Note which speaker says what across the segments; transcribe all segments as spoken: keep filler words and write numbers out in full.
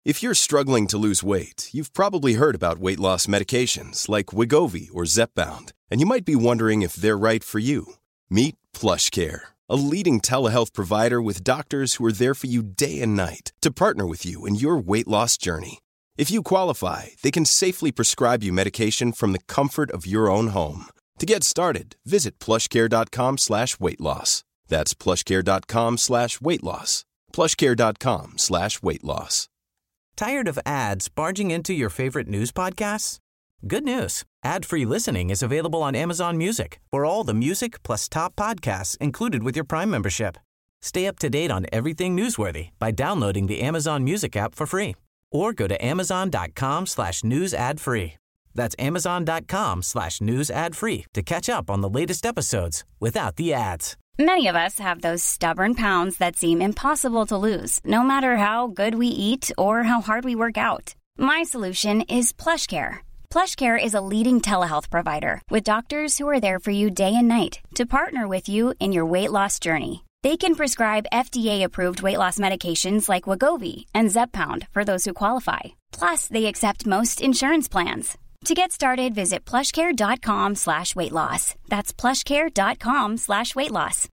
Speaker 1: If you're struggling to lose weight, you've probably heard about weight loss medications like Wegovy or Zepbound, and you might be wondering if they're right for you. Meet PlushCare, a leading telehealth provider with doctors who are there for you day and night to partner with you in your weight loss journey. If you qualify, they can safely prescribe you medication from the comfort of your own home. To get started, visit plushcare.com slash weight loss. That's plushcare.com slash weight loss. plushcare.com slash weight loss.
Speaker 2: Tired of ads barging into your favorite news podcasts? Good news. Ad-free listening is available on Amazon Music for all the music plus top podcasts included with your Prime membership. Stay up to date on everything newsworthy by downloading the Amazon Music app for free or go to amazon.com slash news ad free. That's amazon.com slash news ad free to catch up on the latest episodes without the ads.
Speaker 3: Many of us have those stubborn pounds that seem impossible to lose, no matter how good we eat or how hard we work out. My solution is PlushCare. PlushCare is a leading telehealth provider with doctors who are there for you day and night to partner with you in your weight loss journey. They can prescribe F D A-approved weight loss medications like Wegovy and Zepbound for those who qualify. Plus, they accept most insurance plans. To get started, visit plushcare.com slash weight loss. That's plushcare.com slash weight loss.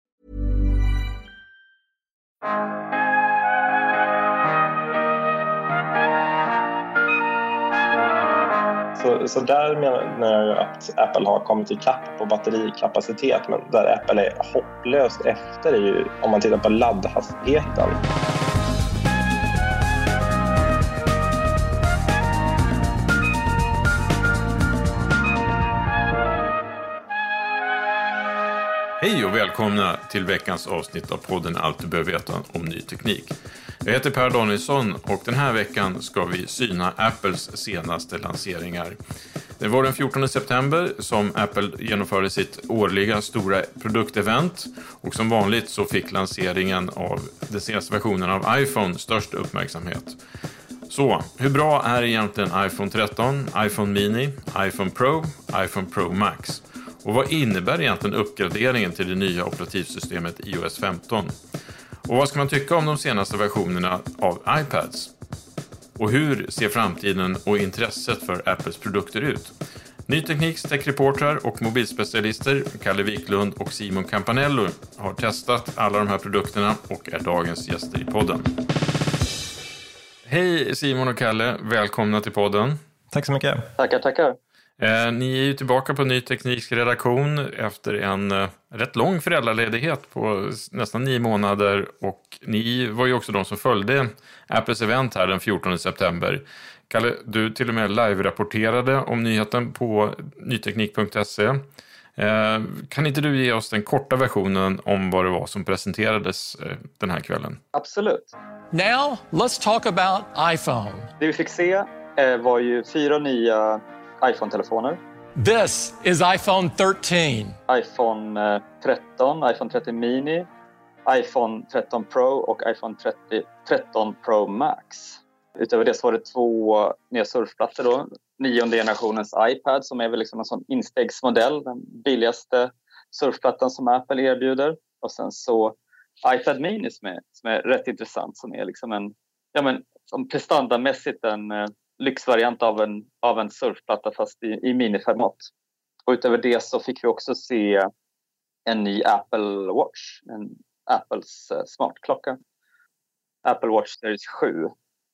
Speaker 4: Så, så där menar jag att Apple har kommit ikapp på batterikapacitet, men där Apple är hopplöst efter är ju om man tittar på laddhastigheten.
Speaker 5: Hej och välkomna till veckans avsnitt av podden Allt du behöver veta om ny teknik. Jag heter Per Danielsson och den här veckan ska vi syna Apples senaste lanseringar. Det var den fjortonde september som Apple genomförde sitt årliga stora produktevent och som vanligt så fick lanseringen av den senaste versionen av iPhone störst uppmärksamhet. Så, hur bra är egentligen iPhone tretton, iPhone Mini, iPhone Pro, iPhone Pro Max? Och vad innebär egentligen uppgraderingen till det nya operativsystemet i O S femton? Och vad ska man tycka om de senaste versionerna av iPads? Och hur ser framtiden och intresset för Apples produkter ut? Ny Tekniks tech-reportrar och mobilspecialister Kalle Wiklund och Simon Campanello har testat alla de här produkterna och är dagens gäster i podden. Hej Simon och Kalle, välkomna till podden.
Speaker 6: Tack så mycket.
Speaker 4: Tackar, tackar.
Speaker 5: Eh, ni är ju tillbaka på Ny Tekniks redaktion efter en eh, rätt lång föräldraledighet på nästan nio månader och ni var ju också de som följde Apples event här den fjortonde september. Kalle, du till och med live-rapporterade om nyheten på nyteknik punkt se. Eh, kan inte du ge oss den korta versionen om vad det var som presenterades eh, den här kvällen?
Speaker 4: Absolut.
Speaker 7: Now, let's talk about iPhone.
Speaker 4: Det vi fick se eh, var ju fyra nya iPhone-telefoner.
Speaker 7: This is iPhone thirteen.
Speaker 4: iPhone tretton, iPhone tretton Mini, iPhone tretton Pro och iPhone trettio, tretton Pro Max. Utöver det så var det två nya surfplattor då. Nionde generationens iPad som är väl liksom en sån instegsmodell. Den billigaste surfplattan som Apple erbjuder. Och sen så iPad Mini som är, som är rätt intressant. Som är liksom en, ja men som prestandamässigt en lyxvariant av en, av en surfplatta fast i, i miniformat. Och utöver det så fick vi också se en ny Apple Watch. En Apples uh, smartklocka. Apple Watch Series sju.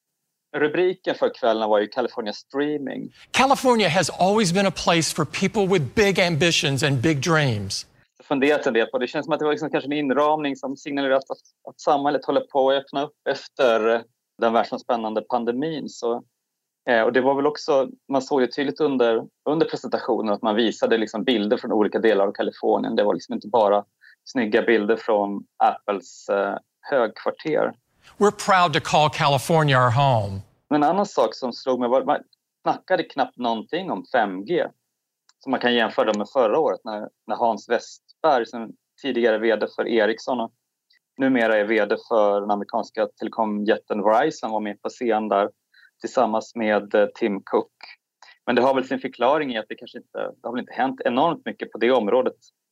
Speaker 4: Rubriken för kvällen var ju California Streaming.
Speaker 7: California has always been a place for people with big ambitions and big dreams.
Speaker 4: Jag funderat en del på det. Det känns som att det var liksom kanske en inramning som signalerar att, att, att samhället håller på att öppna upp efter den världsomspännande pandemin. Så, eh, och det var väl också, man såg det tydligt under, under presentationen att man visade liksom bilder från olika delar av Kalifornien. Det var liksom inte bara snygga bilder från Apples eh, högkvarter.
Speaker 7: We're proud to call California our home.
Speaker 4: Men en annan sak som slog mig var att man snackade knappt någonting om fem G. Som man kan jämföra med förra året när, när Hans Westberg, som tidigare vd för Ericsson och numera är vd för den amerikanska telekomjätten Verizon, var med på scen där tillsammans med Tim Cook. Men det har väl sin förklaring i att det kanske inte, det har väl inte hänt enormt mycket på det området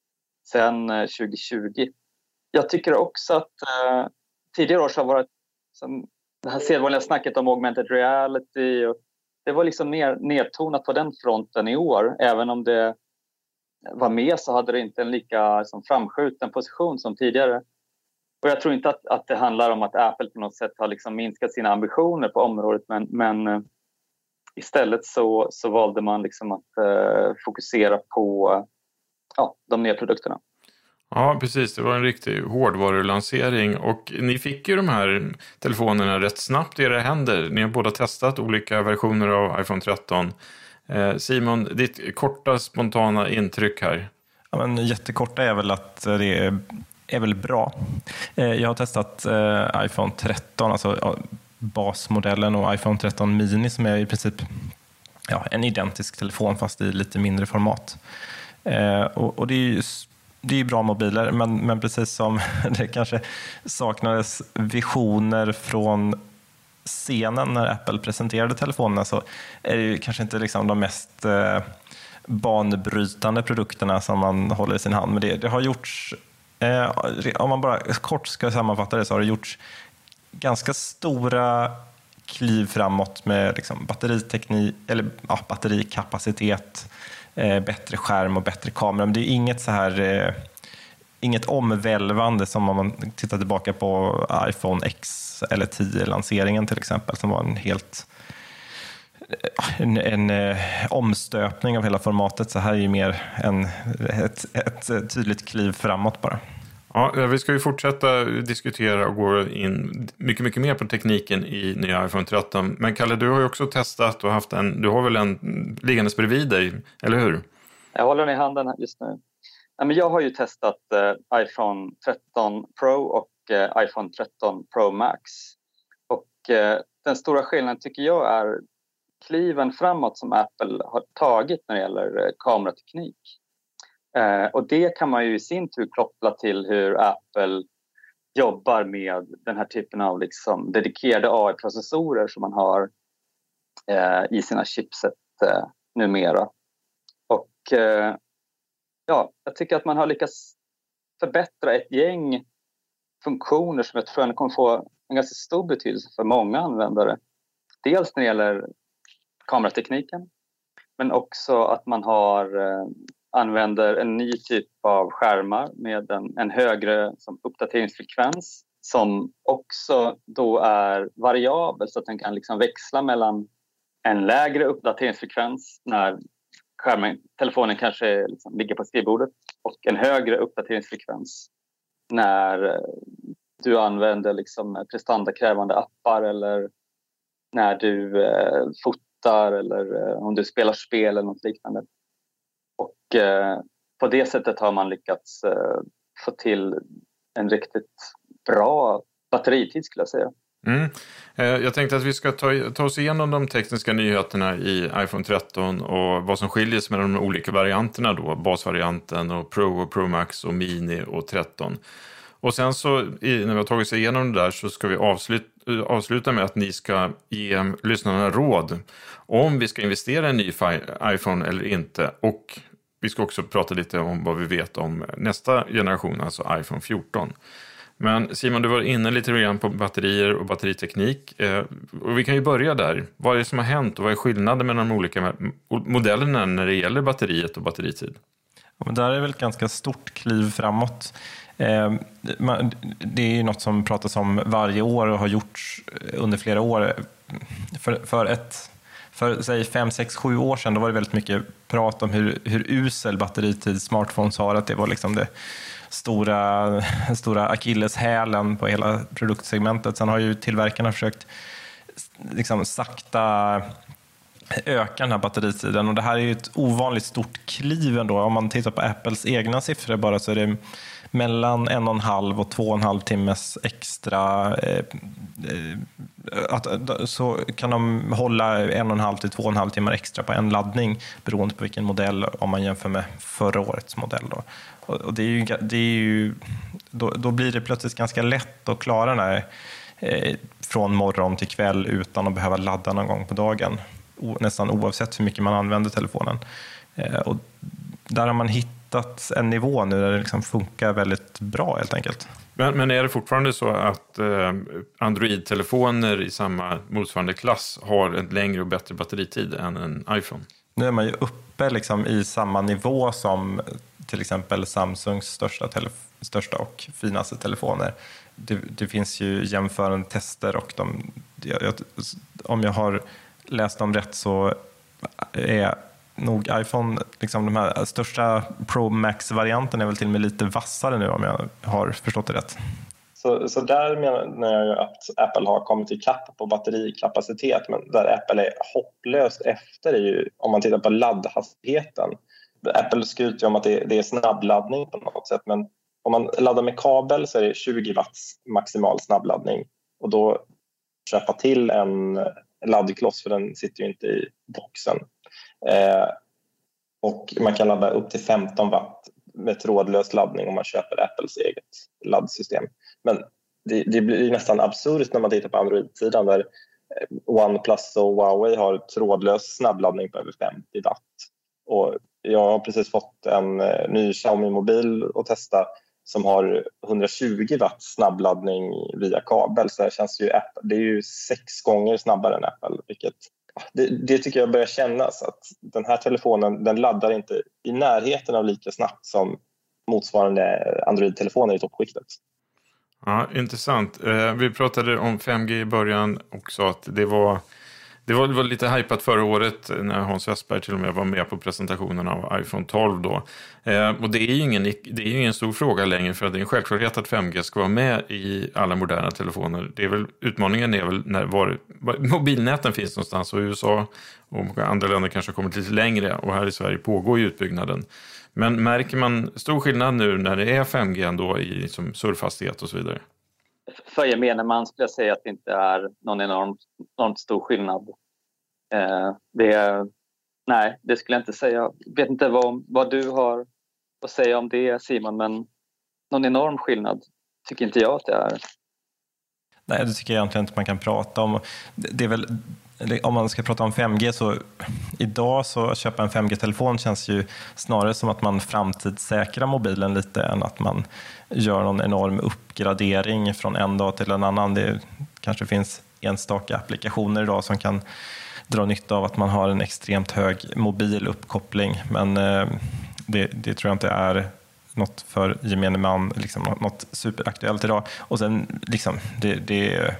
Speaker 4: sedan tjugo tjugo. Jag tycker också att eh, tidigare år så har varit som det här sedvanliga snacket om augmented reality, och det var liksom ner, nedtonat på den fronten i år. Även om det var med så hade det inte en lika liksom, framskjuten position som tidigare. Och jag tror inte att, att det handlar om att Apple på något sätt har liksom minskat sina ambitioner på området, men, men uh, istället så, så valde man liksom att uh, fokusera på uh, ja, de nya produkterna.
Speaker 5: Ja, precis. Det var en riktig hårdvarulansering och ni fick ju de här telefonerna rätt snabbt i era händer. Ni har båda testat olika versioner av iPhone tretton. Eh, Simon, ditt korta, spontana intryck här?
Speaker 6: Ja, men jättekorta är väl att det är, är väl bra. Eh, jag har testat eh, iPhone tretton, alltså ja, basmodellen, och iPhone tretton mini som är i princip ja, en identisk telefon fast i lite mindre format. Eh, och, och det är ju Det är bra mobiler, men, men precis som det kanske saknades visioner från scenen när Apple presenterade telefonerna, så är det ju kanske inte liksom de mest eh, banbrytande produkterna som man håller i sin hand. Men det, det har gjorts, eh, om man bara kort ska sammanfatta det, så har det gjorts ganska stora kliv framåt med liksom batteriteknik, eller ja, batterikapacitet, Eh, bättre skärm och bättre kamera. Men det är inget så här eh, inget omvälvande som om man tittar tillbaka på iPhone X eller tio-lanseringen till exempel, som var en helt en, en eh, omstöpning av hela formatet. Så här är ju mer en, ett, ett tydligt kliv framåt bara.
Speaker 5: Ja, vi ska ju fortsätta diskutera och gå in mycket, mycket mer på tekniken i nya iPhone tretton. Men Kalle, du har ju också testat och haft en, du har väl en liggandes bredvid dig, eller hur?
Speaker 4: Jag håller den i handen just nu. Jag har ju testat eh, iPhone tretton Pro och eh, iPhone tretton Pro Max. Och eh, den stora skillnaden tycker jag är kliven framåt som Apple har tagit när det gäller eh, kamerateknik. Eh, och det kan man ju i sin tur koppla till hur Apple jobbar med den här typen av liksom dedikerade A I-processorer som man har eh, i sina chipset eh, numera. Och eh, ja, jag tycker att man har lyckats förbättra ett gäng funktioner som jag tror kommer få en ganska stor betydelse för många användare. Dels när det gäller kameratekniken, men också att man har eh, använder en ny typ av skärmar med en, en högre som uppdateringsfrekvens som också då är variabel, så att den kan liksom växla mellan en lägre uppdateringsfrekvens när skärmen, telefonen kanske liksom ligger på skrivbordet, och en högre uppdateringsfrekvens när du använder liksom prestandakrävande appar, eller när du eh, fotar, eller eh, om du spelar spel eller något liknande. Och eh, på det sättet har man lyckats eh, få till en riktigt bra batteritid, skulle jag säga.
Speaker 5: Mm. Eh, jag tänkte att vi ska ta, ta oss igenom de tekniska nyheterna i iPhone tretton och vad som skiljer sig mellan de olika varianterna då, basvarianten och Pro och Pro Max och Mini och tretton. Och sen så i, när vi har tagit sig igenom det där, så ska vi avsluta, avsluta med att ni ska ge lyssnarna råd om vi ska investera i en ny iPhone eller inte. Och vi ska också prata lite om vad vi vet om nästa generation, alltså iPhone fjorton. Men Simon, du var inne lite grann på batterier och batteriteknik. Eh, och vi kan ju börja där. Vad är det som har hänt och vad är skillnaden mellan de olika modellerna när det gäller batteriet och batteritid?
Speaker 6: Ja, men där är väl ett ganska stort kliv framåt. Eh, man, det är ju något som pratas om varje år och har gjorts under flera år. För, för ett... För säg fem, sex, sju år sedan då var det väldigt mycket prat om hur, hur usel batteritid smartphones har. Att det var liksom det stora, stora akilleshälen på hela produktsegmentet. Sen har ju tillverkarna försökt liksom sakta öka den här batteritiden. Och det här är ju ett ovanligt stort kliv ändå. Om man tittar på Apples egna siffror bara, så är det mellan en och en halv och två och en halv timmes extra eh, eh, att, så kan de hålla en och en halv till två och en halv timmar extra på en laddning beroende på vilken modell, om man jämför med förra årets modell då. Och, och det är ju, det är ju då, då blir det plötsligt ganska lätt att klara den här eh, från morgon till kväll utan att behöva ladda någon gång på dagen, o, nästan oavsett hur mycket man använder telefonen. Eh, och där har man hittat en nivå nu där det liksom funkar väldigt bra helt enkelt.
Speaker 5: Men, men är det fortfarande så att eh, Android-telefoner i samma motsvarande klass har en längre och bättre batteritid än en iPhone?
Speaker 6: Nu är man ju uppe liksom i samma nivå som till exempel Samsungs största, telef- största och finaste telefoner. Det, det finns ju jämförande tester och de, jag, om jag har läst dem rätt så är nog iPhone, liksom de här största Pro Max-varianten är väl till och med lite vassare nu om jag har förstått det rätt.
Speaker 8: Så, så där menar jag ju att Apple har kommit i kapp på batterikapacitet, men där Apple är hopplöst efter är ju om man tittar på laddhastigheten. Apple skryter ju om att det, det är snabbladdning på något sätt, men om man laddar med kabel så är det tjugo watts maximal snabbladdning och då köpa till en laddkloss för den sitter ju inte i boxen. Eh, och man kan ladda upp till femton watt med trådlös laddning om man köper Apples eget laddsystem. Men det, det blir nästan absurt när man tittar på Android-sidan där OnePlus och Huawei har trådlös snabbladdning på över femtio watt. Och jag har precis fått en ny Xiaomi-mobil att testa som har hundratjugo watt snabbladdning via kabel. Så det känns ju, det är ju sex gånger snabbare än Apple, vilket det, det tycker jag börjar kännas att den här telefonen, den laddar inte i närheten av lika snabbt som motsvarande Android-telefoner i toppskiktet.
Speaker 5: Ja, intressant. Vi pratade om fem G i början och sa att det var, det var, det var lite hypat förra året när Hans Westberg till och med var med på presentationen av iPhone tolv då. Och det är ju ingen, det är ju ingen stor fråga längre för att det är en självklarhet att fem G ska vara med i alla moderna telefoner. Det är väl, utmaningen är väl när var, mobilnäten finns någonstans och U S A och andra länder kanske har kommit lite längre och här i Sverige pågår ju utbyggnaden. Men märker man stor skillnad nu när det är fem G ändå i liksom surfhastighet och så vidare?
Speaker 4: För gemene man skulle jag säga att det inte är någon enormt, enormt stor skillnad. Eh, det, nej, det skulle jag inte säga. Jag vet inte vad, vad du har att säga om det, Simon, men någon enorm skillnad tycker inte jag att det är.
Speaker 6: Nej, det tycker jag egentligen inte man kan prata om. Det är väl, om man ska prata om fem G så idag så att köpa en fem G-telefon känns ju snarare som att man framtidssäkrar mobilen lite än att man gör någon enorm uppgradering från en dag till en annan. Det kanske finns enstaka applikationer idag som kan dra nytta av att man har en extremt hög mobil uppkoppling, men eh, det, det tror jag inte är något för gemene man, liksom något superaktuellt idag. Och sen liksom det, det eh,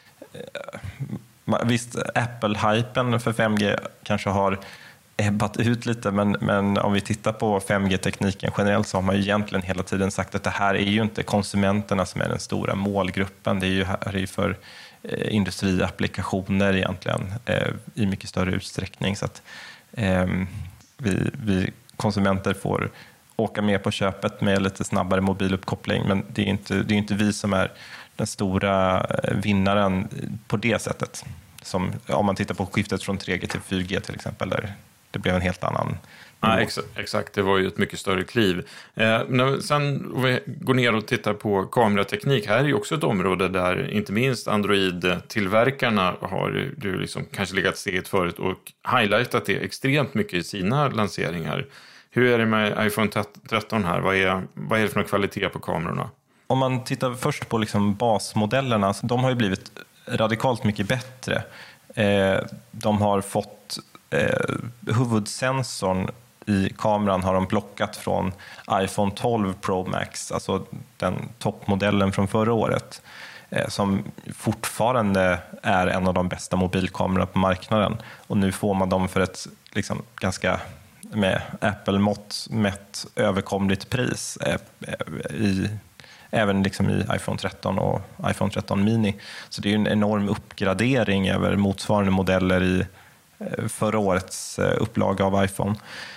Speaker 6: visst, Apple-hypen för fem G kanske har ebbat ut lite, men, men om vi tittar på fem G-tekniken generellt så har man ju egentligen hela tiden sagt att det här är ju inte konsumenterna som är den stora målgruppen. Det är ju här är ju för eh, industriapplikationer egentligen eh, i mycket större utsträckning. Så att eh, vi, vi konsumenter får åka med på köpet med lite snabbare mobiluppkoppling, men det är inte, det är inte vi som är den stora vinnaren på det sättet. Som om man tittar på skiftet från tre G till fyra G till exempel, där det blev en helt annan.
Speaker 5: Ja, exakt, exakt, det var ju ett mycket större kliv. Eh, när, sen om vi går ner och tittar på kamerateknik, här är ju också ett område där inte minst Android-tillverkarna har du liksom kanske legat steget förut och highlightat det extremt mycket i sina lanseringar. Hur är det med iPhone tretton här? Vad är, vad är det för någon kvalitet på kamerorna?
Speaker 6: Om man tittar först på liksom basmodellerna, de har ju blivit radikalt mycket bättre. Eh, de har fått eh, huvudsensorn i kameran har de plockat från iPhone tolv Pro Max, alltså den toppmodellen från förra året, eh, som fortfarande är en av de bästa mobilkamerorna på marknaden. Och nu får man dem för ett liksom ganska med Apple-mått mätt överkomligt pris eh, i även liksom i iPhone tretton och iPhone tretton mini. Så det är en enorm uppgradering över motsvarande modeller i förra årets upplaga av iPhone.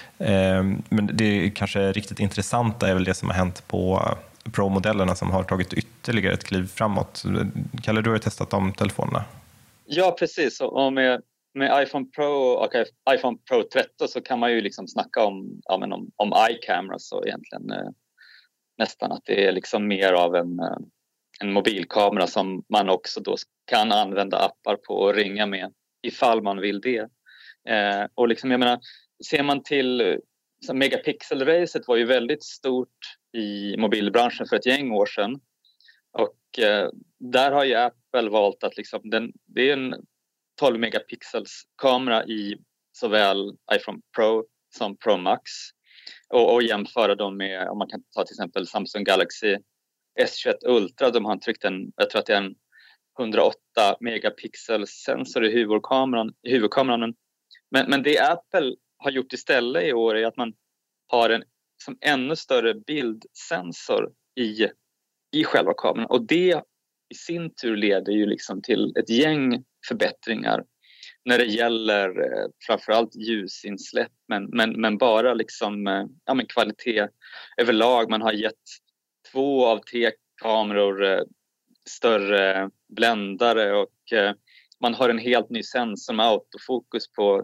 Speaker 6: Men det kanske riktigt intressanta är väl det som har hänt på Pro-modellerna som har tagit ytterligare ett kliv framåt. Kalle, du har ju testat de telefonerna.
Speaker 4: Ja, precis. Och med, med iPhone Pro och iPhone Pro tretton så kan man ju liksom snacka om, ja, men om, om iCameras och egentligen eh, nästan att det är liksom mer av en, en mobilkamera som man också då kan använda appar på och ringa med ifall man vill det. Eh, och liksom, jag menar, ser man till megapixel-racet var ju väldigt stort i mobilbranschen för ett gäng år sedan. Och eh, där har ju Apple valt att liksom, den, det är en tolv megapixels kamera i såväl iPhone Pro som Pro Max. Och, och jämföra dem med, om man kan ta till exempel Samsung Galaxy S tjugoett Ultra. De har tryckt en, jag tror att det är en hundraåtta megapixels sensor i huvudkameran. I huvudkameran. Men, men det Apple har gjort istället i år är att man har en som ännu större bildsensor i, i själva kameran. Och det i sin tur leder ju liksom till ett gäng förbättringar när det gäller eh, framförallt ljusinsläpp, men, men, men bara liksom, eh, ja, men kvalitet överlag. Man har gett två av T-kameror eh, större bländare och eh, man har en helt ny sensor med autofokus på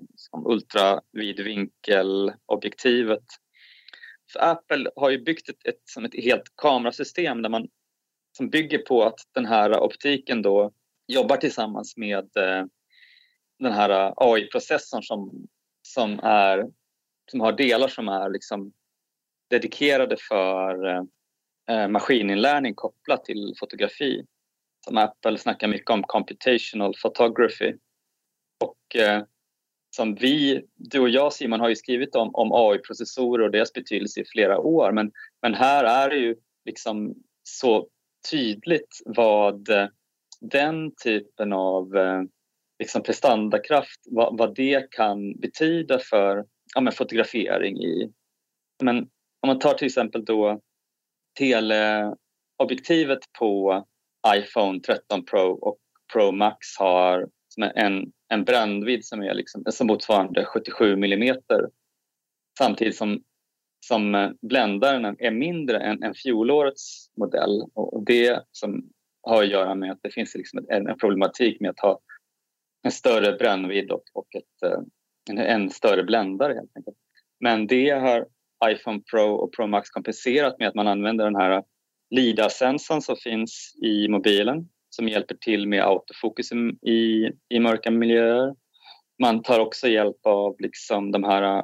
Speaker 4: ultravidvinkelobjektivet. Så Apple har ju byggt ett, ett, som ett helt kamerasystem där man, som bygger på att den här optiken då jobbar tillsammans med eh, den här A I-processorn som, som, är, som har delar som är liksom dedikerade för eh, maskininlärning kopplat till fotografi. Som Apple snackar mycket om computational photography. Och eh, som vi, du och jag Simon, har ju skrivit om, om A I-processorer och deras betydelse i flera år. Men, men här är det ju liksom så tydligt vad eh, den typen av eh, liksom prestandakraft, vad, vad det kan betyda för ja, men fotografering i. Men om man tar till exempel då teleobjektivet på iPhone tretton Pro och Pro Max har en, en brännvidd som är liksom, som motsvarande sjuttiosju millimeter. Samtidigt som, som bländaren är mindre än, än fjolårets modell. Och det som har att göra med att det finns liksom en, en problematik med att ha en större brännvidd och, och ett, en, en större bländare helt enkelt. Men det har iPhone Pro och Pro Max kompenserat med att man använder den här LIDAR-sensorn som finns i mobilen som hjälper till med autofokus i, i mörka miljöer. Man tar också hjälp av liksom de här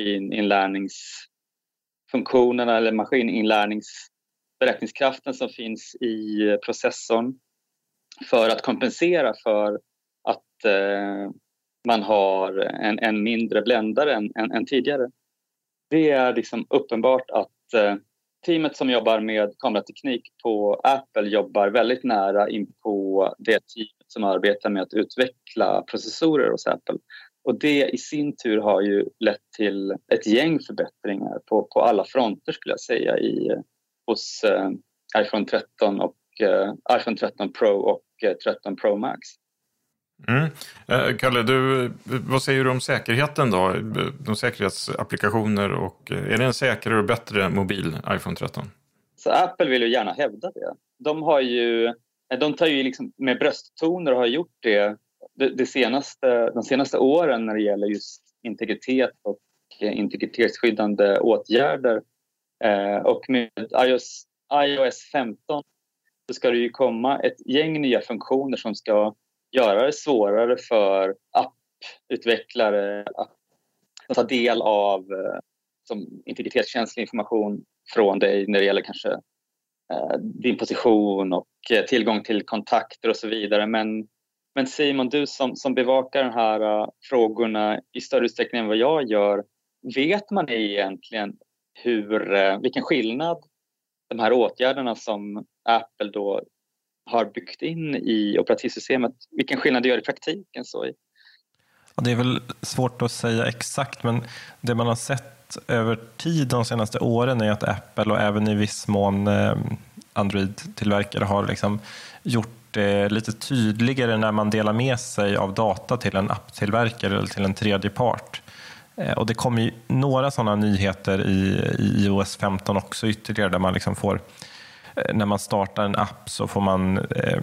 Speaker 4: maskininlärningsfunktionerna eller maskininlärningsberäkningskraften som finns i processorn för att kompensera för att eh, man har en, en mindre bländare än, än, än tidigare. Det är liksom uppenbart att eh, teamet som jobbar med kamerateknik på Apple jobbar väldigt nära in på det teamet som arbetar med att utveckla processorer hos Apple. Och det i sin tur har ju lett till ett gäng förbättringar på, på alla fronter skulle jag säga i, hos eh, iPhone tretton och eh, iPhone tretton Pro och eh, tretton Pro Max.
Speaker 5: Mm. Eh, Kalle, du, vad säger du om säkerheten då? De säkerhetsapplikationer och är det en säkrare och bättre mobil iPhone tretton?
Speaker 4: Så Apple vill ju gärna hävda det. De har ju, de tar ju liksom med brösttoner och har gjort det, det, det senaste, de senaste åren när det gäller just integritet och integritetsskyddande åtgärder. Eh, och med iOS, iOS femton så ska det ju komma ett gäng nya funktioner som ska göra det svårare för apputvecklare att ta del av eh, som integritetskänslig information från dig när det gäller kanske eh, din position och eh, tillgång till kontakter och så vidare. Men, men Simon, du som, som bevakar de här uh, frågorna i större utsträckning än vad jag gör, vet man egentligen hur, uh, vilken skillnad de här åtgärderna som Apple då har byggt in i operativsystemet, vilken skillnad det gör i praktiken? Så i?
Speaker 6: Ja, det är väl svårt att säga exakt, men det man har sett över tid de senaste åren är att Apple och även i viss mån eh, Android-tillverkare har liksom gjort det lite tydligare när man delar med sig av data till en apptillverkare eller till en tredje part. Eh, och det kommer ju några sådana nyheter i, i iOS femton också ytterligare där man liksom får, eh, när man startar en app så får man eh,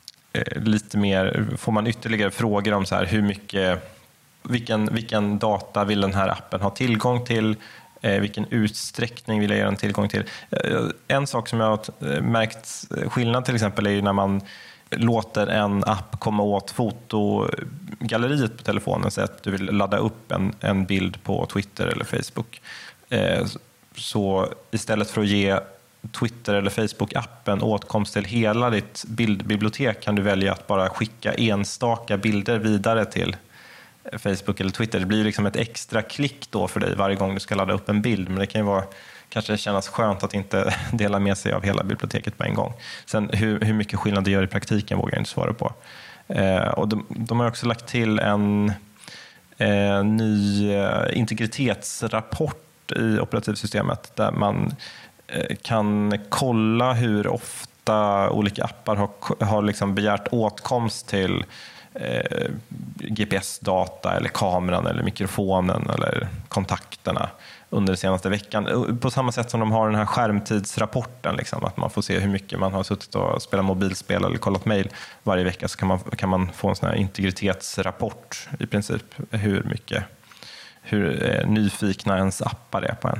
Speaker 6: lite mer, får man ytterligare frågor om så här, hur mycket, vilken, vilken data vill den här appen ha tillgång till, eh, vilken utsträckning vill jag ge den tillgång till. Eh, en sak som jag har märkt skillnad till exempel är ju när man låter en app komma åt fotogalleriet på telefonen, så att du vill ladda upp en, en bild på Twitter eller Facebook. Eh, så istället för att ge Twitter eller Facebook-appen åtkomst till hela ditt bildbibliotek kan du välja att bara skicka enstaka bilder vidare till Facebook eller Twitter. Det blir liksom ett extra klick då för dig varje gång du ska ladda upp en bild, men det kan ju vara kanske kännas skönt att inte dela med sig av hela biblioteket på en gång. Sen hur, hur mycket skillnad det gör i praktiken vågar jag inte svara på. Eh, och de, de har också lagt till en eh, ny eh, integritetsrapport i operativsystemet där man eh, kan kolla hur ofta olika appar har, har liksom begärt åtkomst till eh, G P S-data eller kameran eller mikrofonen eller kontakterna under den senaste veckan. På samma sätt som de har den här skärmtidsrapporten, liksom, att man får se hur mycket man har suttit och spelat mobilspel eller kollat mejl varje vecka, så kan man, kan man få en sån här integritetsrapport i princip, hur mycket hur eh, nyfikna ens appar är på en.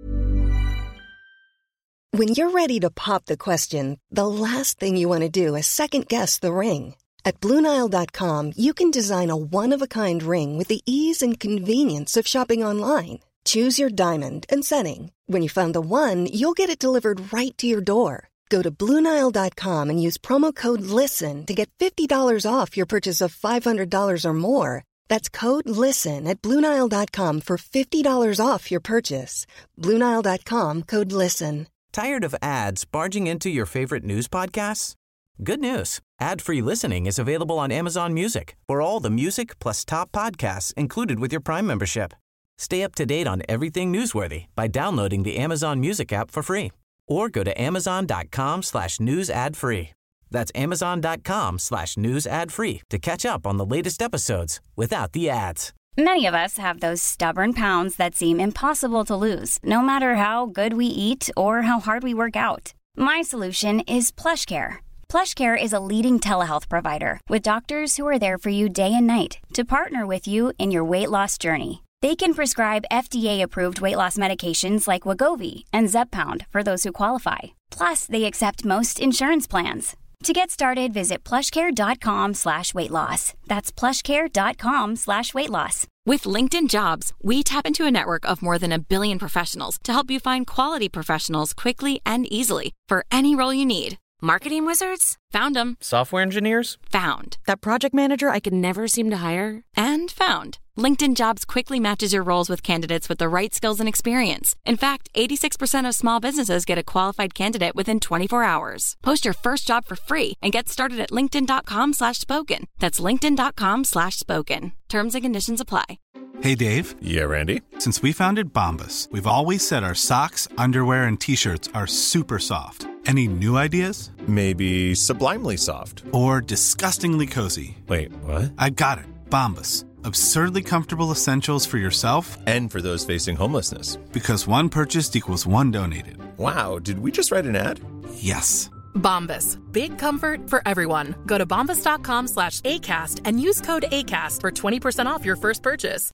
Speaker 9: When you're ready to pop the question, the last thing you want to do is second guess the ring. At Blue Nile dot com you can design a one-of-a-kind ring with the ease and convenience of shopping online. Choose your diamond and setting. When you find the one, you'll get it delivered right to your door. Go to Blue Nile dot com and use promo code LISTEN to get fifty dollars off your purchase of five hundred dollars or more. That's code LISTEN at Blue Nile dot com for fifty dollars off your purchase. Blue Nile dot com, code LISTEN.
Speaker 2: Tired of ads barging into your favorite news podcasts? Good news. Ad-free listening is available on Amazon Music for all the music plus top podcasts included with your Prime membership. Stay up to date on everything newsworthy by downloading the Amazon Music app for free or go to amazon.com slash news ad free. That's amazon.com slash news ad free to catch up on the latest episodes without the ads.
Speaker 3: Many of us have those stubborn pounds that seem impossible to lose, no matter how good we eat or how hard we work out. My solution is PlushCare. PlushCare is a leading telehealth provider with doctors who are there for you day and night to partner with you in your weight loss journey. They can prescribe F D A-approved weight loss medications like Wegovy and Zepbound for those who qualify. Plus, they accept most insurance plans. To get started, visit plushcare.com slash weight loss. That's plushcare.com slash weight loss.
Speaker 10: With LinkedIn Jobs, we tap into a network of more than a billion professionals to help you find quality professionals quickly and easily for any role you need. Marketing wizards? Found them.
Speaker 11: Software engineers?
Speaker 10: Found. That project manager I could never seem to hire? And found. LinkedIn Jobs quickly matches your roles with candidates with the right skills and experience. In fact, eighty-six percent of small businesses get a qualified candidate within twenty-four hours. Post your first job for free and get started at linkedin.com slash spoken. That's linkedin.com slash spoken. Terms and conditions apply.
Speaker 12: Hey, Dave.
Speaker 11: Yeah, Randy.
Speaker 12: Since we founded Bombas, we've always said our socks, underwear, and T-shirts are super soft. Any new ideas?
Speaker 11: Maybe sublimely soft.
Speaker 12: Or disgustingly cozy.
Speaker 11: Wait, what?
Speaker 12: I got it. Bombas. Absurdly comfortable essentials for yourself
Speaker 11: and for those facing homelessness.
Speaker 12: Because one purchased equals one donated.
Speaker 11: Wow, did we just write an ad?
Speaker 12: Yes.
Speaker 13: Bombas. Big comfort for everyone. Go to bombas.com slash ACAST and use code ACAST for twenty percent off your first purchase.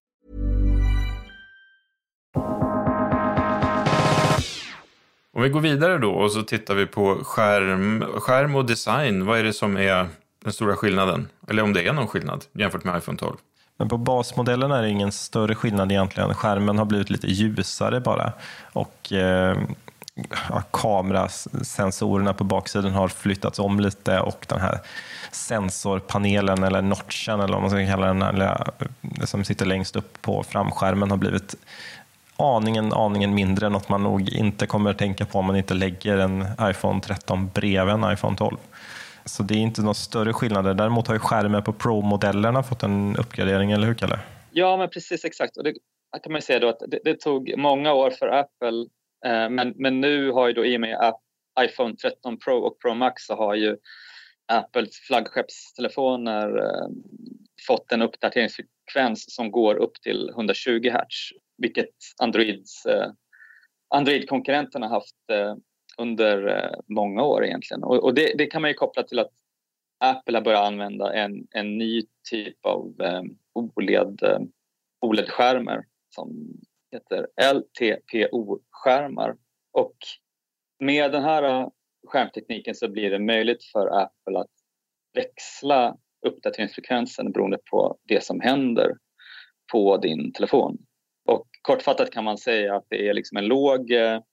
Speaker 5: Om vi går vidare då och så tittar vi på skärm, skärm och design. Vad är det som är den stora skillnaden? Eller om det är någon skillnad jämfört med iPhone tolv?
Speaker 6: Men på basmodellen är det ingen större skillnad egentligen. Skärmen har blivit lite ljusare bara. Och eh, ja, kamerasensorerna på baksidan har flyttats om lite. Och den här sensorpanelen eller notchen eller vad man ska kalla den, eller, det som sitter längst upp på framskärmen har blivit aningen, aningen mindre. Något man nog inte kommer att tänka på om man inte lägger en iPhone tretton bredvid en iPhone tolv. Så det är inte någon större skillnader. Däremot har ju skärmen på Pro-modellerna fått en uppgradering, eller hur, Kalle?
Speaker 4: Ja, men precis exakt. Och det kan man ju säga då att det, det tog många år för Apple. Eh, men, men nu har ju då i och med att iPhone tretton Pro och Pro Max så har ju Apples flaggskeppstelefoner eh, fått en uppdateringsfrekvens som går upp till hundratjugo hertz. Vilket Androids, eh, Android-konkurrenterna haft eh, under eh, många år egentligen. Och, och det, det kan man ju koppla till att Apple har börjat använda en, en ny typ av eh, O L E D, eh, O L E D-skärmar som heter L T P O-skärmar. Och med den här eh, skärmtekniken så blir det möjligt för Apple att växla uppdateringsfrekvensen beroende på det som händer på din telefon. Och kortfattat kan man säga att det är liksom en låg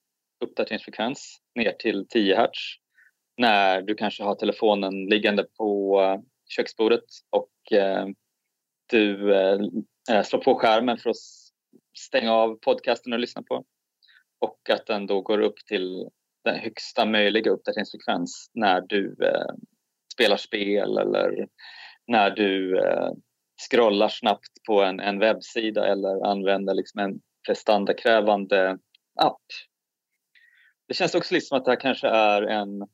Speaker 4: uppdateringsfrekvens ner till tio hertz när du kanske har telefonen liggande på köksbordet och eh, du eh, slår på skärmen för att stänga av podcasten och lyssna på. Och att den då går upp till den högsta möjliga uppdateringsfrekvens när du eh, spelar spel eller när du eh, scrollar snabbt på en, en webbsida eller använder liksom en prestandakrävande app. Det känns också liksom att det här kanske är en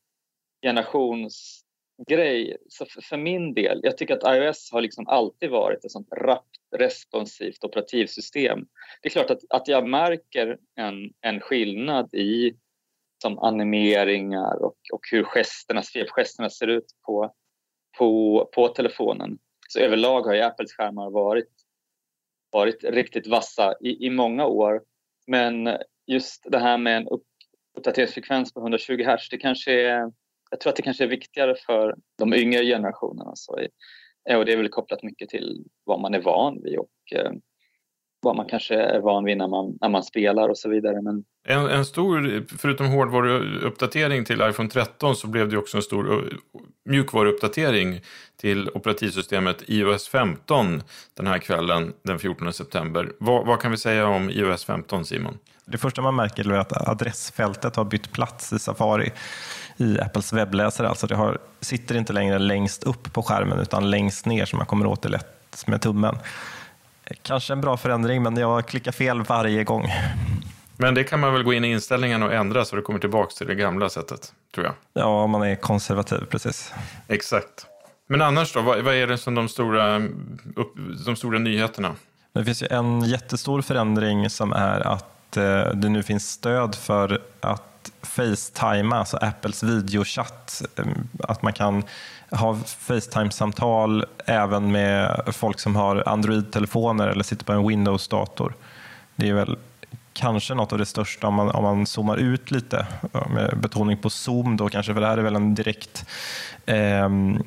Speaker 4: generationsgrej. Så för, för min del, jag tycker att iOS har liksom alltid varit ett sånt rappt, responsivt operativsystem. Det är klart att, att jag märker en, en skillnad i som animeringar och, och hur gesterna, svepgesterna ser ut på, på, på telefonen. Så överlag har ju Apples skärmar varit, varit riktigt vassa i, i många år. Men just det här med en upp, uppdateringsfrekvens på hundratjugo hertz, det kanske är, jag tror att det kanske är viktigare för de yngre generationerna. Så, och det är väl kopplat mycket till vad man är van vid och eh, vad man kanske är van vid när man, när man spelar och så vidare. Men... En,
Speaker 5: en stor, förutom hårdvaruuppdatering till iPhone tretton så blev det också en stor mjukvaruuppdatering till operativsystemet iOS femton den här kvällen den fjortonde september. Vad, vad kan vi säga om iOS femton, Simon?
Speaker 6: Det första man märker är att adressfältet har bytt plats i Safari i Apples webbläsare. Alltså det har, sitter inte längre längst upp på skärmen utan längst ner så man kommer åt det lätt med tummen. Kanske en bra förändring, men jag klickar fel varje gång.
Speaker 5: Men det kan man väl gå in i inställningen och ändra så det kommer tillbaka till det gamla sättet, tror jag.
Speaker 6: Ja, om man är konservativ, precis.
Speaker 5: Exakt. Men annars då, vad, vad är det som de stora, upp, de stora nyheterna?
Speaker 6: Det finns ju en jättestor förändring som är att eh, det nu finns stöd för att FaceTime, alltså Apples videochatt, eh, att man kan ha FaceTime-samtal även med folk som har Android-telefoner eller sitter på en Windows-dator. Det är väl kanske något av det största om man, om man zoomar ut lite med betoning på zoom då kanske, för det här är väl en direkt eh,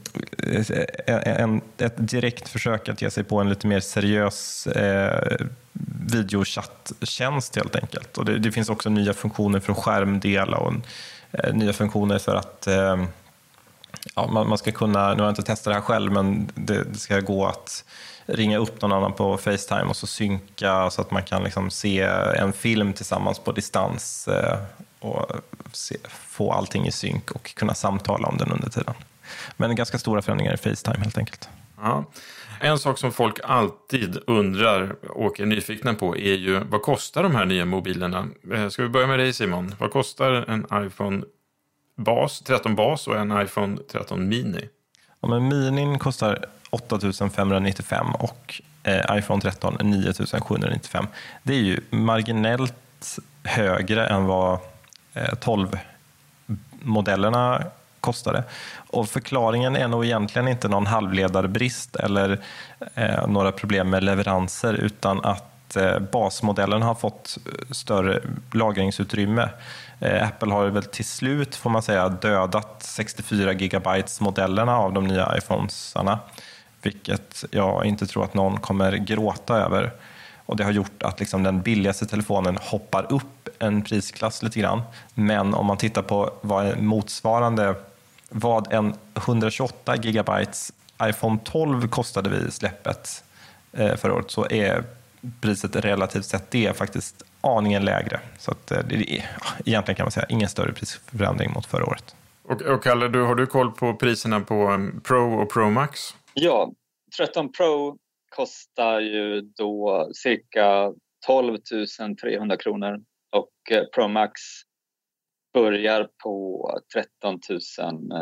Speaker 6: en, ett direkt försök att ge sig på en lite mer seriös eh, videochatttjänst helt enkelt. Och det, det finns också nya funktioner för att skärmdela och eh, nya funktioner för att eh, ja, man, man ska kunna, nu har jag inte testat det här själv, men det, det ska gå att ringa upp någon annan på FaceTime och så synka så att man kan liksom se en film tillsammans på distans eh, och se, få allting i synk och kunna samtala om den under tiden. Men ganska stora förändringar i FaceTime helt enkelt.
Speaker 5: Ja. En sak som folk alltid undrar och är nyfikna på är ju vad kostar de här nya mobilerna? Ska vi börja med dig, Simon? Vad kostar en iPhone bas, tretton bas och en iPhone tretton mini?
Speaker 6: Ja, men minin kostar åtta tusen femhundranittiofem och eh, iPhone tretton nio tusen sjuhundranittiofem. Det är ju marginellt högre än vad eh, tolv-modellerna kostade. Och förklaringen är nog egentligen inte någon halvledarbrist eller eh, några problem med leveranser, utan att eh, basmodellen har fått större lagringsutrymme. Eh, Apple har väl till slut, får man säga, dödat sextiofyra gigabytes modellerna av de nya iPhonesarna, vilket jag inte tror att någon kommer gråta över. Och det har gjort att liksom den billigaste telefonen hoppar upp en prisklass lite grann. Men om man tittar på vad är motsvarande, vad en etthundratjugoåtta gigabytes iPhone tolv kostade vid släppet förra året, så är priset relativt sett det är faktiskt aningen lägre. Så att det är, egentligen kan man säga ingen större prisförändring mot förra året.
Speaker 5: Och, och Kalle, du, har du koll på priserna på Pro och Pro Max?
Speaker 4: Ja, tretton Pro kostar ju då cirka tolv tusen trehundra kronor och Pro Max börjar på tretton tusen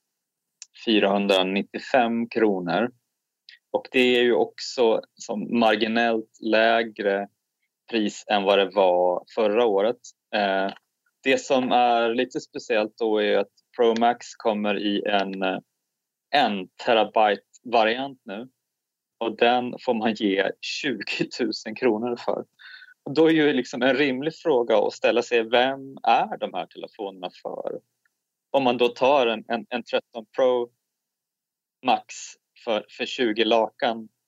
Speaker 4: fyrahundranittiofem kronor. Och det är ju också som marginellt lägre pris än vad det var förra året. Det som är lite speciellt då är att Pro Max kommer i en en terabyte variant nu. Och den får man ge tjugo tusen kronor för. Och då är ju liksom en rimlig fråga att ställa sig, vem är de här telefonerna för? Om man då tar en, en, en tretton Pro Max för, för tjugo lakan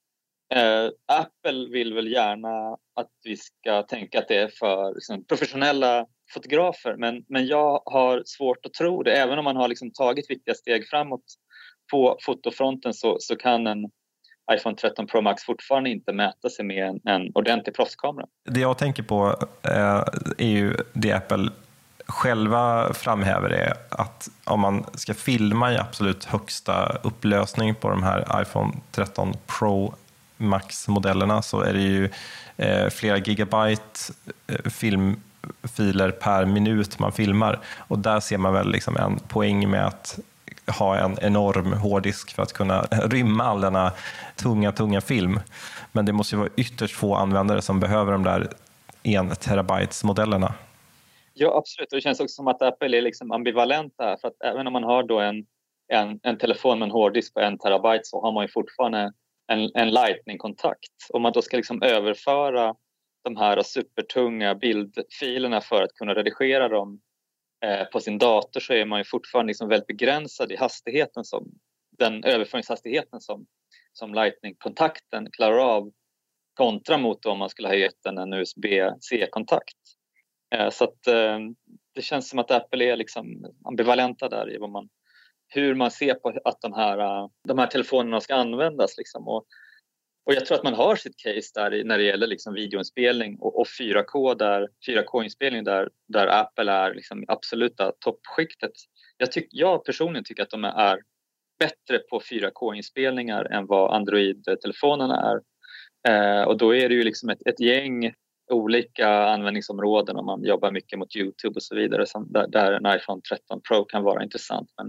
Speaker 4: Eh, Apple vill väl gärna att vi ska tänka att det är för liksom, professionella fotografer, men, men jag har svårt att tro det. Även om man har liksom, tagit viktiga steg framåt på fotofronten så, så kan en iPhone tretton Pro Max fortfarande inte mäta sig med en, en ordentlig proffskamera.
Speaker 6: Det jag tänker på eh, är ju det Apple själva framhäver är att om man ska filma i absolut högsta upplösning på de här iPhone tretton Pro Max-modellerna så är det ju eh, flera gigabyte eh, filmfiler per minut man filmar. Och där ser man väl liksom en poäng med att ha en enorm hårddisk för att kunna rymma all denna tunga, tunga film. Men det måste ju vara ytterst få användare som behöver de där en terabytes modellerna.
Speaker 4: Ja, absolut. Och det känns också som att Apple är liksom ambivalenta. För att även om man har då en, en, en telefon med en hårddisk på en terabyte så har man ju fortfarande en, en lightning-kontakt. Om man då ska liksom överföra de här supertunga bildfilerna för att kunna redigera dem eh, på sin dator så är man ju fortfarande liksom väldigt begränsad i hastigheten som, den överföringshastigheten som, som lightning-kontakten klarar av kontra mot om man skulle ha gett den en U S B-C-kontakt. Eh, så att eh, det känns som att Apple är liksom ambivalenta där i vad man hur man ser på att de här, de här telefonerna ska användas. Liksom. Och, och jag tror att man har sitt case där när det gäller liksom videoinspelning och, och fyra K där, fyra K-inspelning där, där Apple är liksom absoluta toppskiktet. Jag, tyck, jag personligen tycker att de är bättre på fyra K-inspelningar än vad Android-telefonerna är. Eh, och då är det ju liksom ett, ett gäng olika användningsområden om man jobbar mycket mot YouTube och så vidare som, där, där en iPhone tretton Pro kan vara intressant. Men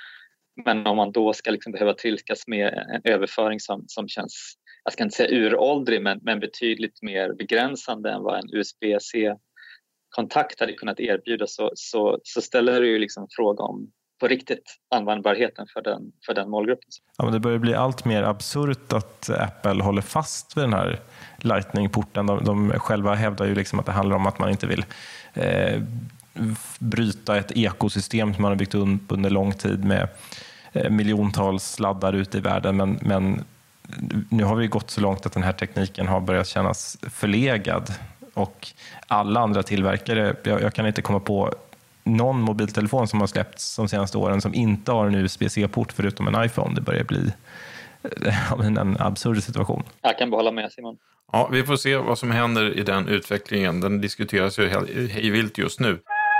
Speaker 4: Men om man då ska liksom behöva trilskas med en överföring som, som känns, jag ska inte säga uråldrig, men, men betydligt mer begränsande än vad en U S B-C-kontakt hade kunnat erbjuda så, så, så ställer det ju liksom fråga om på riktigt användbarheten för den, för den målgruppen.
Speaker 6: Ja, men det börjar bli allt mer absurt att Apple håller fast vid den här Lightning-porten. De, de själva hävdar ju liksom att det handlar om att man inte vill eh, bryta ett ekosystem som man har byggt upp under lång tid med miljontals sladdar ute i världen, men, men nu har vi gått så långt att den här tekniken har börjat kännas förlegad och alla andra tillverkare, jag, jag kan inte komma på någon mobiltelefon som har släppts de senaste åren som inte har en U S B-C-port förutom en iPhone. Det börjar bli en, en absurd situation.
Speaker 4: Jag kan behålla med Simon.
Speaker 5: Ja, vi får se vad som händer i den utvecklingen. Den diskuteras ju hejvilt just nu.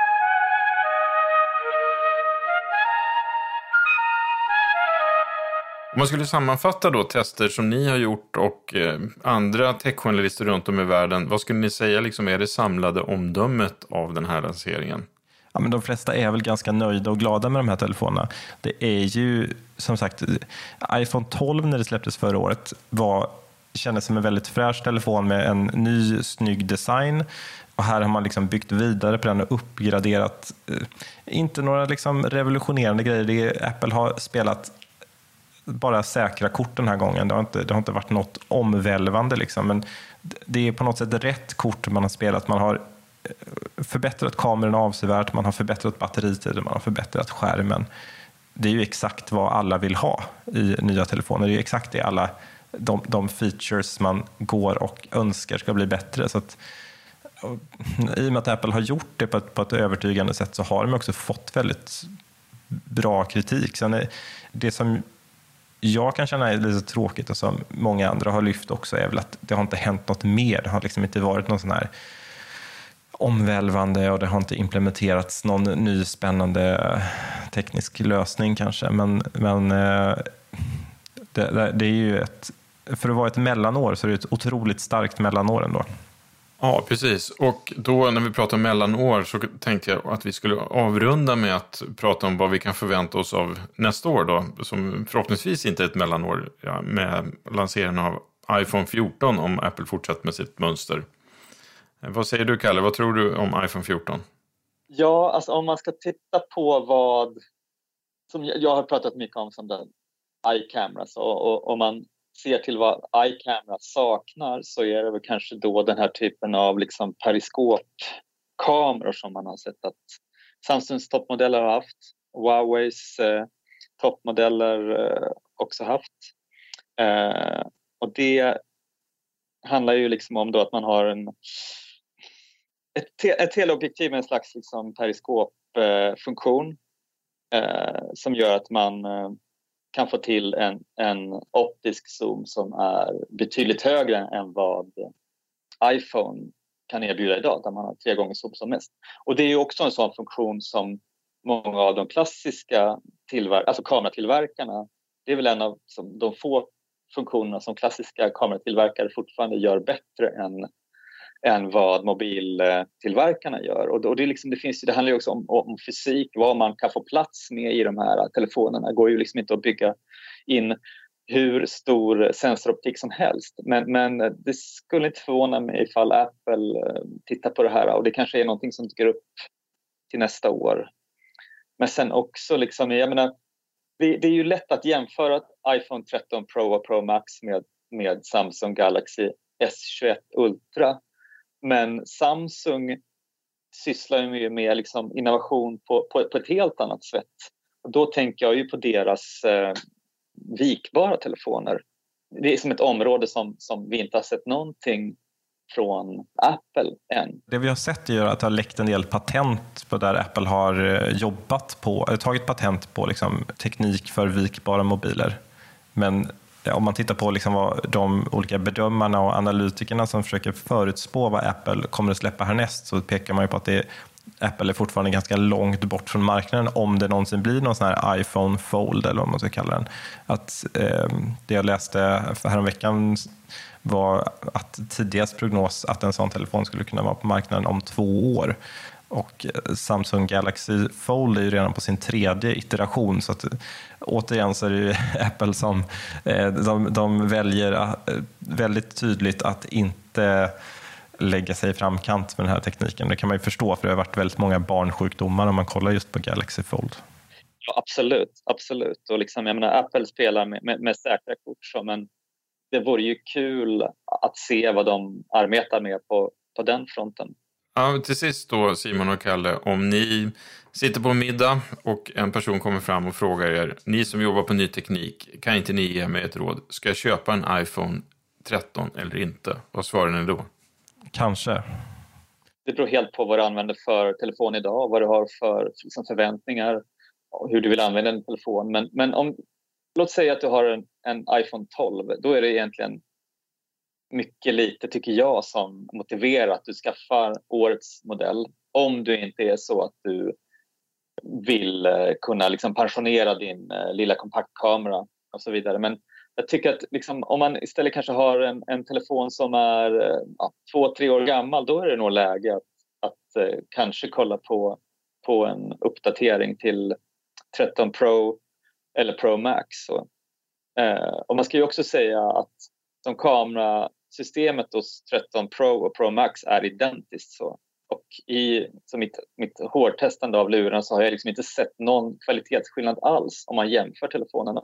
Speaker 5: Om man skulle sammanfatta då tester som ni har gjort och eh, andra techjournalister runt om i världen, vad skulle ni säga liksom är det samlade omdömet av den här lanseringen?
Speaker 6: Ja, men de flesta är väl ganska nöjda och glada med de här telefonerna. Det är ju som sagt iPhone tolv när det släpptes förra året var, kändes som en väldigt fräsch telefon med en ny snygg design. Och här har man liksom byggt vidare på den och uppgraderat. Inte några liksom revolutionerande grejer. Det är, Apple har spelat bara säkra kort den här gången. Det har inte, det har inte varit något omvälvande liksom. Men det är på något sätt rätt kort man har spelat. Man har förbättrat kameran avsevärt, man har förbättrat batteritiden, man har förbättrat skärmen. Det är ju exakt vad alla vill ha i nya telefoner. Det är ju exakt det alla de, de features man går och önskar ska bli bättre. Så att, och, i och med att Apple har gjort det på ett, på ett övertygande sätt så har de också fått väldigt bra kritik. Sen är det som jag kan känna är lite tråkigt och som många andra har lyft också är väl att det har inte hänt något mer. Det har liksom inte varit någon sån här omvälvande och det har inte implementerats någon ny spännande teknisk lösning kanske. Men, men det, det är ju ett, för att vara ett mellanår så är det ett otroligt starkt mellanår ändå.
Speaker 5: Ja, precis. Och då när vi pratar om mellanår så tänkte jag att vi skulle avrunda med att prata om vad vi kan förvänta oss av nästa år då. Som förhoppningsvis inte är ett mellanår, ja, med lanseringen av iPhone fjorton om Apple fortsätter med sitt mönster. Vad säger du, Kalle? Vad tror du om iPhone fjorton?
Speaker 4: Ja, alltså om man ska titta på vad som jag har pratat mycket om som den iCameras och, och om man ser till vad iCamera saknar så är det väl kanske då den här typen av liksom periskopkameror som man har sett att Samsungs toppmodeller har haft, Huaweis eh, toppmodeller eh, också haft. Eh, och det handlar ju liksom om då att man har en, ett, te, ett teleobjektiv med en slags liksom periskopfunktion eh, eh, som gör att man eh, kan få till en, en optisk zoom som är betydligt högre än vad iPhone kan erbjuda idag, där man har tre gånger zoom som mest. Och det är ju också en sån funktion som många av de klassiska tillverk- alltså kameratillverkarna, det är väl en av som, de få funktionerna som klassiska kameratillverkare fortfarande gör bättre än, än vad mobiltillverkarna gör. Och, och det, är liksom, det, finns, det handlar ju också om, om fysik, vad man kan få plats med i de här telefonerna. Det går ju liksom inte att bygga in hur stor sensoroptik som helst. Men, men det skulle inte förvåna mig ifall Apple tittar på det här, och det kanske är någonting som dyker upp till nästa år. Men sen också, liksom, jag menar, det, det är ju lätt att jämföra iPhone tretton Pro och Pro Max med, med Samsung Galaxy S tjugoett Ultra. Men Samsung sysslar ju med liksom innovation på, på, på ett helt annat sätt. Och då tänker jag ju på deras eh, vikbara telefoner. Det är som ett område som, som vi inte har sett någonting från Apple än.
Speaker 6: Det vi har sett är att det har läckt en del patent på där Apple har jobbat på, tagit patent på liksom teknik för vikbara mobiler. Men om man tittar på liksom vad de olika bedömarna och analytikerna som försöker förutspå vad Apple kommer att släppa härnäst, så pekar man ju på att det, Apple är fortfarande ganska långt bort från marknaden, om det någonsin blir någon sån här iPhone Fold eller vad man ska kalla den. Att, eh, det jag läste häromveckan var att tidigast prognos att en sån telefon skulle kunna vara på marknaden om två år. Och Samsung Galaxy Fold är ju redan på sin tredje iteration, så att återigen så är det ju Apple som de, de väljer väldigt tydligt att inte lägga sig i framkant med den här tekniken. Det kan man ju förstå, för det har varit väldigt många barnsjukdomar om man kollar just på Galaxy Fold.
Speaker 4: Ja, absolut, absolut. Och liksom, jag menar, Apple spelar med, med, med säkra kort, så, men det vore ju kul att se vad de arbetar med på, på den fronten.
Speaker 5: Ja, till sist då, Simon och Kalle, om ni sitter på en middag och en person kommer fram och frågar er, ni som jobbar på ny teknik, kan inte ni ge mig ett råd? Ska jag köpa en iPhone tretton eller inte? Vad svarar ni då?
Speaker 6: Kanske.
Speaker 4: Det beror helt på vad du använder för telefon idag, vad du har för liksom, förväntningar och hur du vill använda en telefon. Men, men om, låt säga att du har en, en iPhone tolv, då är det egentligen mycket lite, tycker jag, som motiverar att du skaffar årets modell, om du inte är så att du vill kunna liksom pensionera din lilla kompaktkamera och så vidare. Men jag tycker att liksom, om man istället kanske har en, en telefon som är ja, två, tre år gammal, då är det nog läge att, att eh, kanske kolla på, på en uppdatering till tretton Pro eller Pro Max. Så, eh, och man ska ju också säga att som kamerasystemet hos tretton Pro och Pro Max är identiskt. Så. Och i så mitt, mitt hårdtestande av luren så har jag liksom inte sett någon kvalitetsskillnad alls om man jämför telefonerna.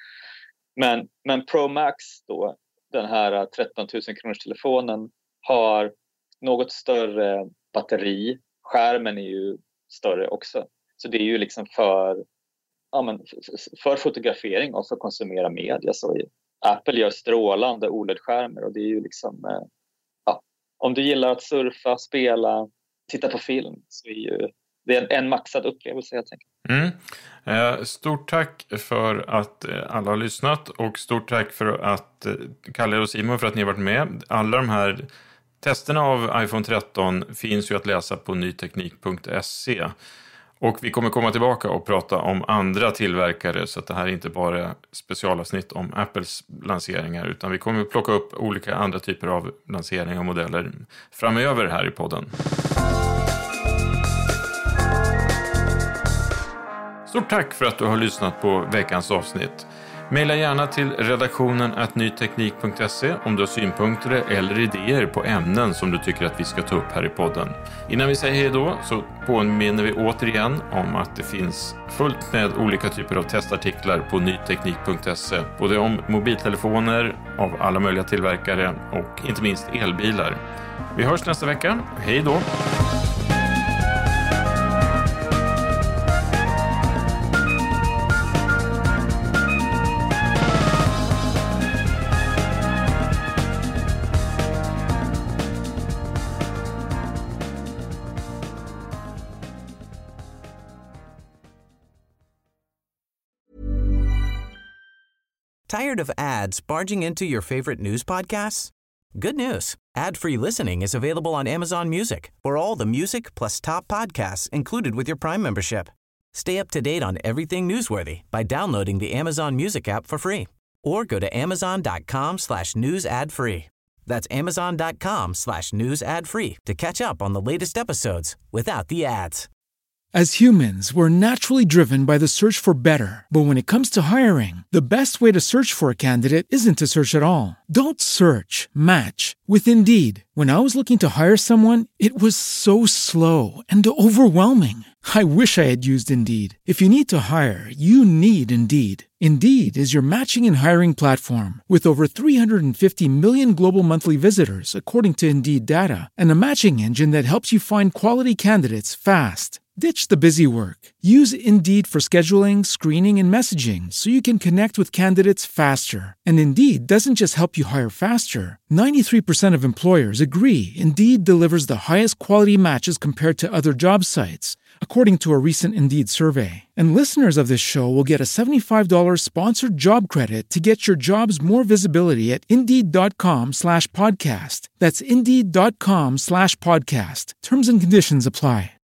Speaker 4: Men, men Pro Max då, den här tretton tusen kronors telefonen, har något större batteri. Skärmen är ju större också. Så det är ju liksom för, ja men, för fotografering och för att konsumera media. Så Apple gör strålande O L E D-skärmar, och det är ju liksom, ja, om du gillar att surfa, spela, titta på film, så är ju det är en, en maxad upplevelse, jag tänker.
Speaker 5: Mm. Eh, stort tack för att eh, alla har lyssnat, och stort tack för att eh, Kalle och Simon för att ni har varit med. Alla de här testerna av iPhone tretton finns ju att läsa på nyteknik punkt se. Och vi kommer komma tillbaka och prata om andra tillverkare, så att det här är inte bara specialavsnitt om Apples lanseringar, utan vi kommer plocka upp olika andra typer av lanseringar och modeller framöver här i podden. Stort tack för att du har lyssnat på veckans avsnitt. Maila gärna till redaktionen at nyteknik punkt se om du har synpunkter eller idéer på ämnen som du tycker att vi ska ta upp här i podden. Innan vi säger hej då så påminner vi återigen om att det finns fullt med olika typer av testartiklar på nyteknik punkt se. Både om mobiltelefoner av alla möjliga tillverkare och inte minst elbilar. Vi hörs nästa vecka. Hej då!
Speaker 2: Tired of ads barging into your favorite news podcasts? Good news. Ad-free listening is available on Amazon Music for all the music plus top podcasts included with your Prime membership. Stay up to date on everything newsworthy by downloading the Amazon Music app for free or go to amazon.com slash news ad free. That's amazon.com slash news ad free to catch up on the latest episodes without the ads.
Speaker 14: As humans, we're naturally driven by the search for better. But when it comes to hiring, the best way to search for a candidate isn't to search at all. Don't search, match with Indeed. When I was looking to hire someone, it was so slow and overwhelming. I wish I had used Indeed. If you need to hire, you need Indeed. Indeed is your matching and hiring platform with over three hundred fifty million global monthly visitors, according to Indeed data, and a matching engine that helps you find quality candidates fast. Ditch the busy work. Use Indeed for scheduling, screening, and messaging so you can connect with candidates faster. And Indeed doesn't just help you hire faster. ninety-three percent of employers agree Indeed delivers the highest quality matches compared to other job sites, according to a recent Indeed survey. And listeners of this show will get a seventy-five dollars sponsored job credit to get your jobs more visibility at Indeed.com slash podcast. That's Indeed.com slash podcast. Terms and conditions apply.